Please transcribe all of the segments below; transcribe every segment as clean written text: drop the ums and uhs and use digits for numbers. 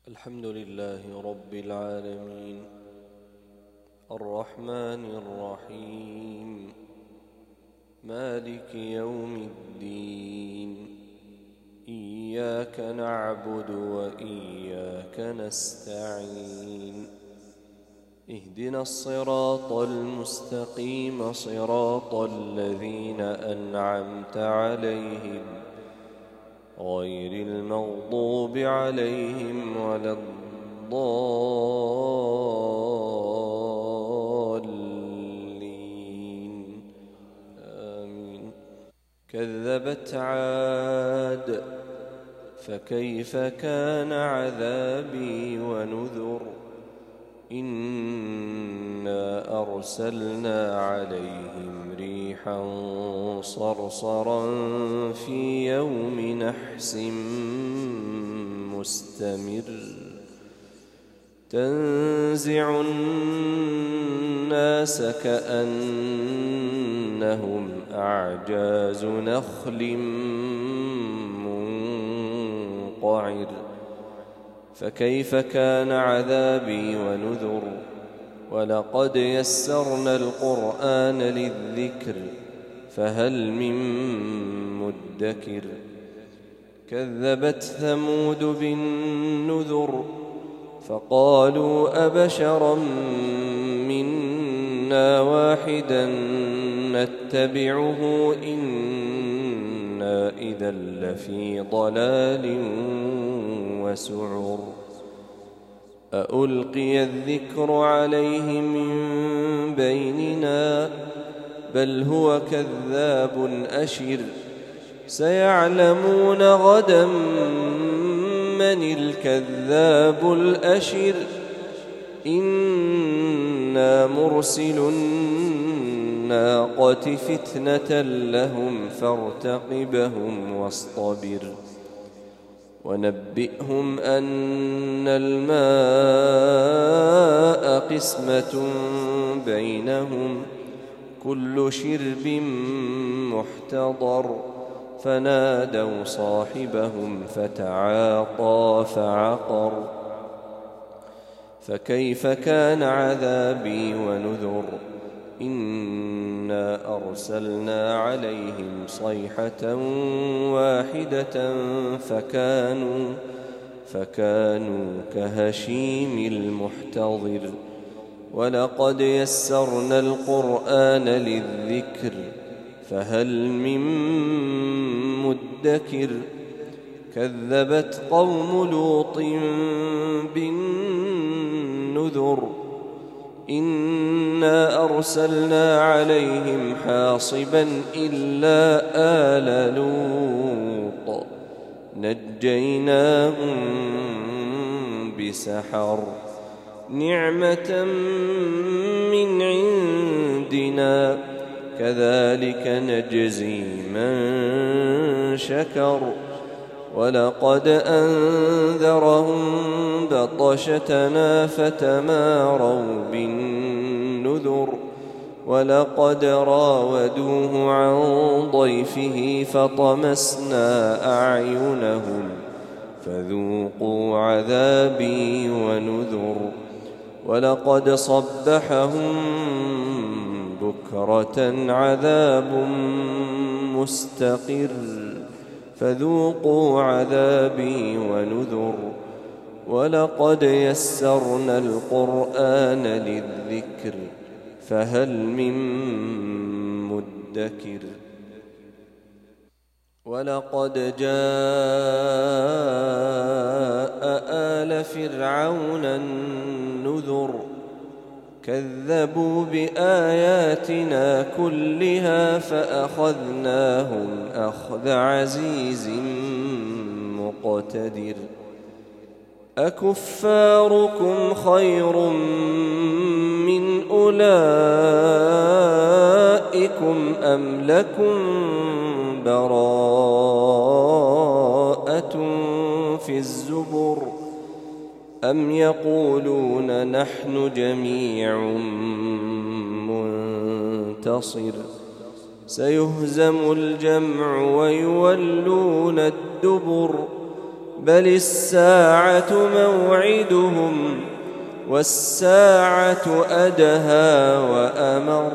الحمد لله رب العالمين الرحمن الرحيم مالك يوم الدين إياك نعبد وإياك نستعين اهدنا الصراط المستقيم صراط الذين أنعمت عليهم غير المغضوب عليهم ولا الضالين آمين. كذبت عاد فكيف كان عذابي ونذر إنا أرسلنا عليهم ريحا صرصرا في يوم نحس مستمر تنزع الناس كأنهم أعجاز نخل منقعر فكيف كان عذابي ونذر ولقد يسرنا القرآن للذكر فهل من مدكر كذبت ثمود بالنذر فقالوا أبشرا منا واحدا نتبعه إنا إذا لفي ضلال وسعر أألقي الذكر عليه من بيننا بل هو كذاب أشر سيعلمون غدا من الكذاب الأشر إنا مرسل الناقة فتنة لهم فارتقبهم واصطبر ونبئهم أن الماء قسمة بينهم كل شرب محتضر فنادوا صاحبهم فتعاطى فعقر فكيف كان عذابي ونذر إنا أرسلنا عليهم صيحة واحدة فكانوا كهشيم المحتضر ولقد يسرنا القرآن للذكر فهل من مدكر كذبت قوم لوط بالنذر إنا أرسلنا عليهم حاصبا إلا آل لوط نجيناهم بسحر نعمة من عندنا كذلك نجزي من شكر ولقد أنذرهم بطشتنا فتماروا بالنذر ولقد راودوه عن ضيفه فطمسنا أعينهم فذوقوا عذابي ونذر ولقد صبحهم بكرة عذاب مستقر فذوقوا عذابي ونذر ولقد يسرنا القرآن للذكر فهل من مدكر ولقد جاء آل فرعون النذر كذبوا بآياتنا كلها فأخذناهم أخذ عزيز مقتدر أكفاركم خير من أولئكم أم لكم براءة في الزبر أم يقولون نحن جميع منتصر سيهزم الجمع ويولون الدبر بل الساعة موعدهم والساعة أدهى وأمر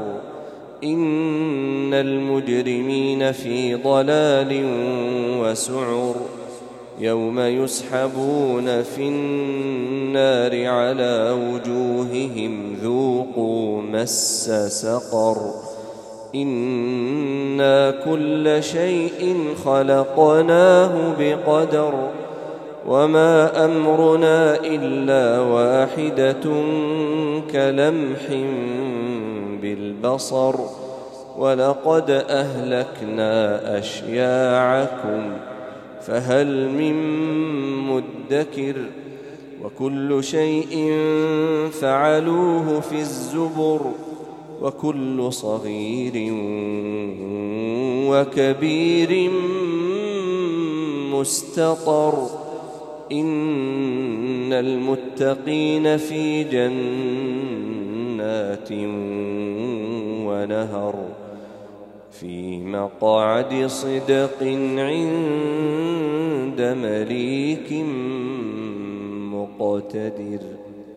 إن المجرمين في ضلال وسعر يوم يسحبون في النار على وجوههم ذوقوا مس سقر إنا كل شيء خلقناه بقدر وما أمرنا إلا واحدة كلمح بالبصر ولقد أهلكنا أشياعكم فهل من مدكر وكل شيء فعلوه في الزبر وكل صغير وكبير مستطر إن المتقين في جنات ونهر في مقعد صدق عند مليك مقتدر.